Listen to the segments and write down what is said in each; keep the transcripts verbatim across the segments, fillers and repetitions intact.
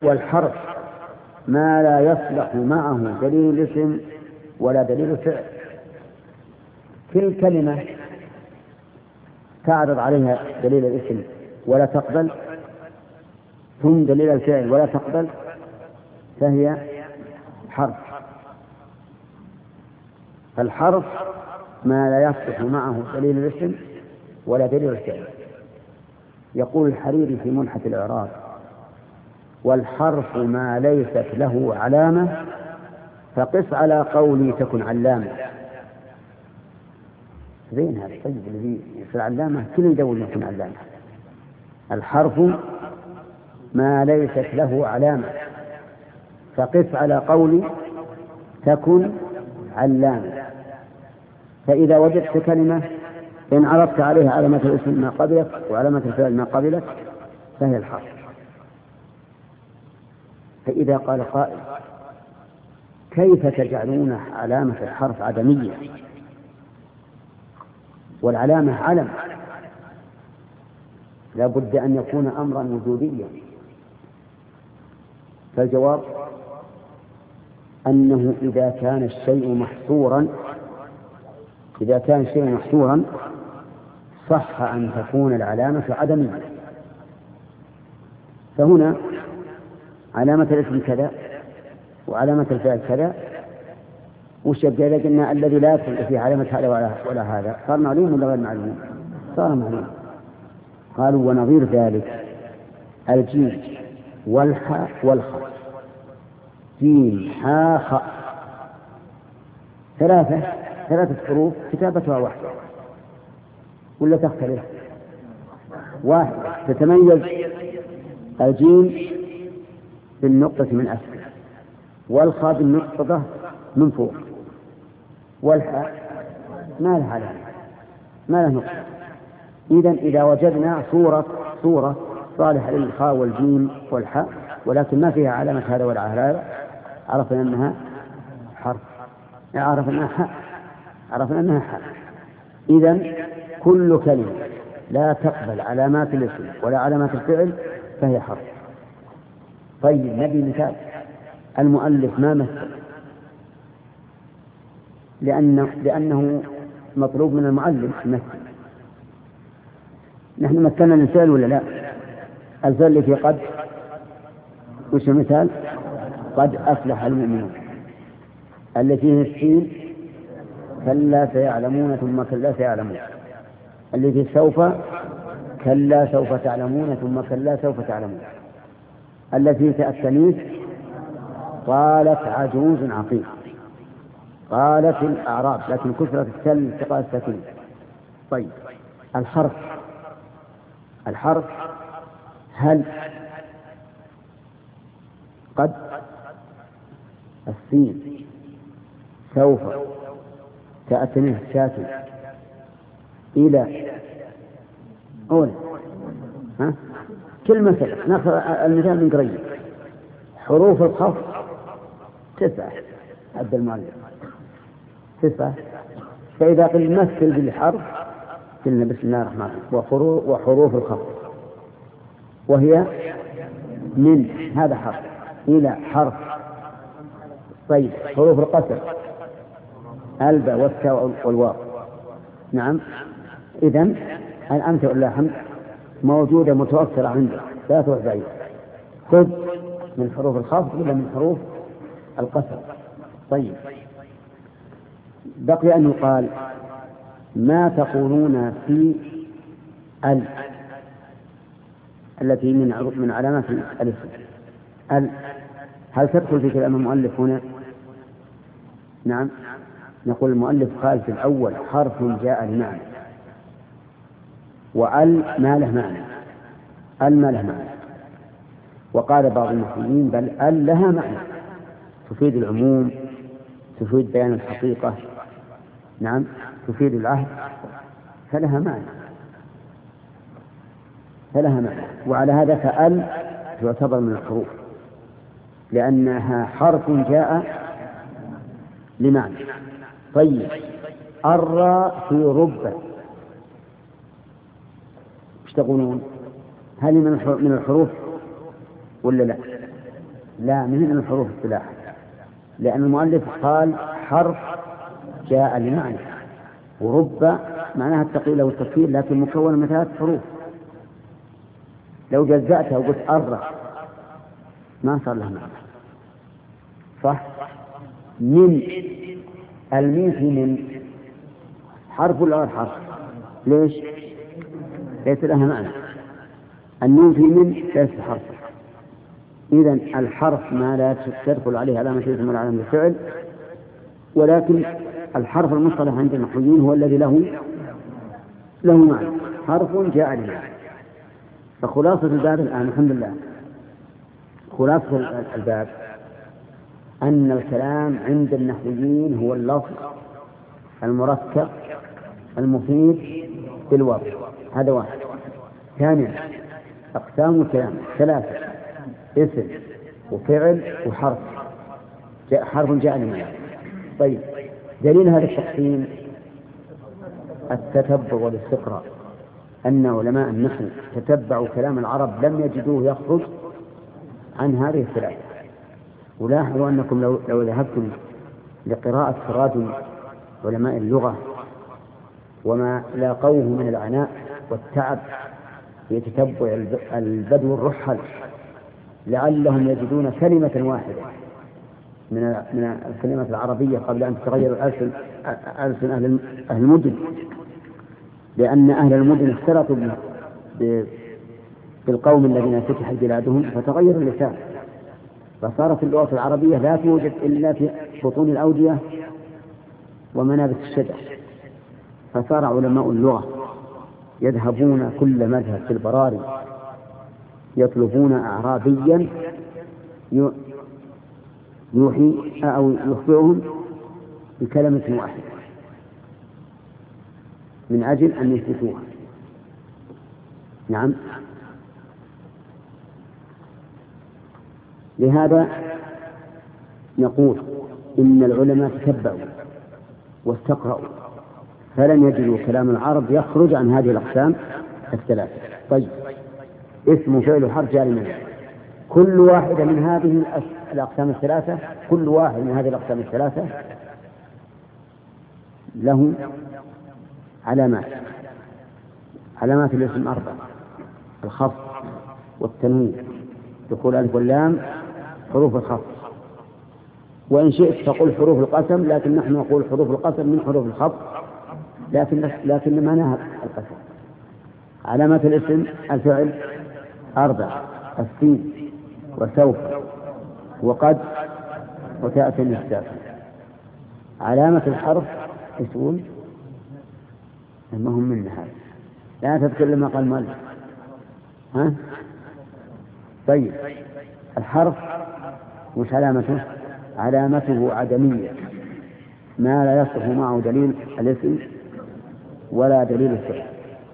والحرف ما لا يصلح معه دليل الاسم ولا دليل الفعل. كل كلمة تعرض عليها دليل الاسم ولا تقبل، ثم دليل الفعل ولا تقبل، فهي حرف. الحرف ما لا يصلح معه دليل الاسم ولا دليل الفعل. يقول الحريري في منحة الإعراب: والحرف ما ليست له علامة فقس على قولي تكن علامة. زين هذا الطيب الذي يصير علامة كل يدور يكون علامة. الحرف ما ليست له علامة فقس على قولي تكن علامة. فإذا وجدت كلمة إن عرفت عليها علامة الاسم ما قبلت وعلامة الفعل ما قبلت فهي الحرف. فإذا قال قائل: كيف تجعلون علامة الحرف عدمية والعلامة علم؟ لا بد أن يكون أمرا وجوديا. فالجواب أنه إذا كان الشيء محصورا إذا كان الشيء محصورا صح أن تكون العلامة عدمية. فهنا علامة الاسم كذا وعلامة الفعل كذا، وش يبقى إذا قلنا الذي لا يدخل في علامة هذا ولا, ولا هذا؟ صار معلوم ولا غير معلوم؟ صار معلوم. قالوا: ونظير ذلك الجيم والحاء والخاء. جيم حاء خاء ثلاثة ثلاثة حروف كتابتها واحدة ولا تختلف؟ واحد. تتميز الجيم بالنقطة من أسفل، والخاء بالنقطة من فوق، والحاء ما لها علامة ما لها نقطة. إذن إذا وجدنا صورة صورة صالحة للخاء والجيم والحاء ولكن ما فيها علامة هذا ولا هذا، عرفنا أنها حرف، عرفنا أنها حاء عرفنا أنها حاء. إذن كل كلمة لا تقبل علامات الاسم ولا علامات الفعل فهي حرف. طيب نبي مثال. المؤلف ما مثل لأنه, لأنه مطلوب من المعلم مثل. نحن مثلنا الفعل ولا لا؟ الفعل اللي في قد وش المثال؟ قد أفلح المؤمنون. اللي فيه السين كلا سيعلمون ثم كلا سيعلمون. اللي فيه سوف كلا سوف تعلمون ثم كلا سوف تعلمون. التي في التانيث قالت عجوز عقيم. قالت الأعراب لكن كثرة التل التقاء السكين. طيب الحرف الحرف هل قد السين سوف تأتنيه ساكن إلى أولى ها كل مثل ناخذ المثال من قريب. حروف الخفض تسعة عبد المعلم تسعة. فإذا قل مثل بالحرف قلنا بسم الله الرحمن الرحيم وحروف الخفض وهي من هذا حرف إلى حرف. طيب حروف القصر الباء والتاء والواو. نعم. إذن الأمثلة واللحم موجودة متوفرة عندك لا تروح بعيد. خذ من حروف الخفض ولا من حروف القصر. طيب بقي أن يقال: ما تقولون في ال التي من من علامات الاسم؟ ال هل تدخل في كلام المؤلف هنا؟ نعم. نقول المؤلف قال في الأول: حرف جاء لمعنى، وأل ما له معنى، ال ما له معنى. وقال بعض المحللين: بل ال لها معنى تفيد العموم، تفيد بيان الحقيقة، نعم تفيد العهد، فلها معنى فلها معنى وعلى هذا فأل تعتبر من الحروف لأنها حرف جاء لمعنى. طيب الراء في رب ايش تقولون؟ هل من الحروف ولا لا؟ لا، من الحروف اصطلاحا، لأن المؤلف قال حرف جاء لمعنى، ورب معناها التقليل والتكثير لكن مكون من ثلاث حروف. لو جزأتها وقلت أرة ما صار لها معنى، صح؟ من الميم في من حرف ولا غير حرف؟ ليش؟ ليس لها معنى. النون في من ليس حرف. إذن الحرف ما لا تدخل عليه علامة الاسم ولا علامة الفعل، ولكن الحرف المصطلح عند النحويين هو الذي له له معنى، حرف جاء لمعنى. فخلاصة الباب الآن الحمد لله، خلاصة الباب أن الكلام عند النحويين هو اللفظ المركب المفيد بالوضع. هذا واحد. ثانيا أقسام الكلام ثلاثة: اسم وفعل وحرف، جاء حرف جاء لمعنى. طيب، دليل هذا التقسيم التتبع والاستقراء، أن علماء النحو تتبعوا كلام العرب لم يجدوه يخرج عن هذه الثلاثة. ولاحظوا أنكم لو, لو ذهبتم لقراءة تراجم علماء اللغة وما لاقوه من العناء والتعب في تتبع البدو الرحل لعلهم يجدون كلمة واحدة من من الكلمات العربية قبل أن تتغير ألسن ألسن أهل المدن، لأن أهل المدن اختلطوا بالقوم الذين فتحت بلادهم فتغير اللسان، فصارت اللغة العربية لا توجد إلا في بطون الأودية ومنابت الشجر. فصار علماء اللغة يذهبون كل مذهب في البراري يطلبون أعرابيا يوحي أو يخبرهم بكلمة واحدة من أجل أن يثبتوها. نعم، لهذا نقول إن العلماء تتبعوا واستقرأوا فلن يجدوا كلام العرب يخرج عن هذه الأقسام الثلاثة. طيب، اسم فعل حرف جاء لمعنى. كل واحدة من هذه الأقسام الثلاثة كل واحد من هذه الأقسام الثلاثة له علامات. علامات الاسم أربعة: الخفض والتنوين، دخول ألف واللام، حروف الخفض. وإن شئت تقول حروف القسم، لكن نحن نقول حروف القسم من حروف الخفض، لكن لكن معناها القسم. علامات الاسم الفعل أربعة: السين وسوف وقد وتأتي النساء. علامة الحرف اسم ما هم من هذا، لا تذكر لما قال مالك. ها؟ طيب، الحرف مش علامته؟ علامته عدمية، ما لا يصح معه دليل الاسم ولا دليل الفعل.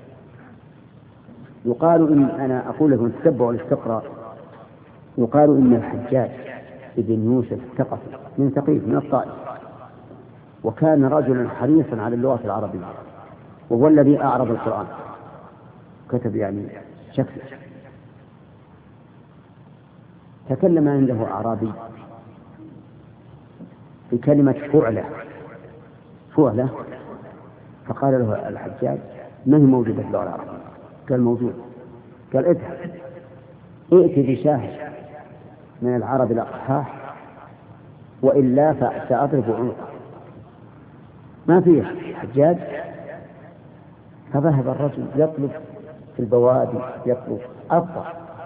يقال إن أنا أقول لكم تتبع والاستقراء، يقال إن الحجاج ابن يوسف الثقفي من ثقيف من الطائف، وكان رجلا حريصا على اللغة العربية، وهو الذي أعرب القرآن، كتب يعني شكله. تكلم عنده أعرابي بكلمة فعلة فعلة، فقال له الحجاج: ما هي موجودة في اللغة العربية؟ قال: موجود. قال: اذهب ائت بشاهد من العرب الأقحاح وإلا فسأضرب عنقه. ما فيه حجاج. فذهب الرجل يطلب في البوادي، يطلب أفضل.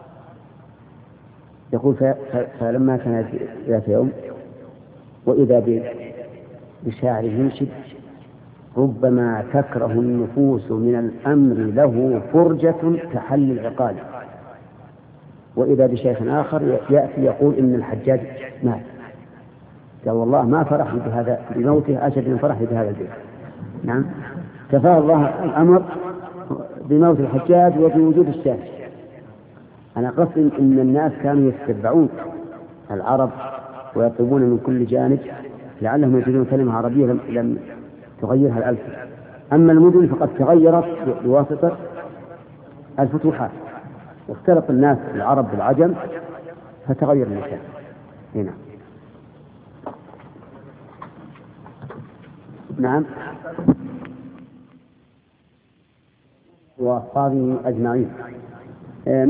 يقول: فلما كان ذات يوم وإذا بشاعر ينشد: ربما تكره النفوس من الأمر له فرجة كحل العقال. وإذا بشيخ آخر يأتي يقول إن الحجاج مات. قال: والله ما فرح بهذا بموته أشد من فرح بهذا البيت. نعم، كفاه الله الأمر بموت الحجاج وبوجود الشاهد. أنا قصد إن الناس كانوا يتبعون العرب ويطلبون من كل جانب لعلهم يجدون كلمة عربية لم, لم تغيرها الألسنة. أما المدن فقد تغيرت بواسطة الفتوحات، واختلط الناس العرب بالعجم فتغير اللسان. هنا. نعم. وأصحابه أجمعين.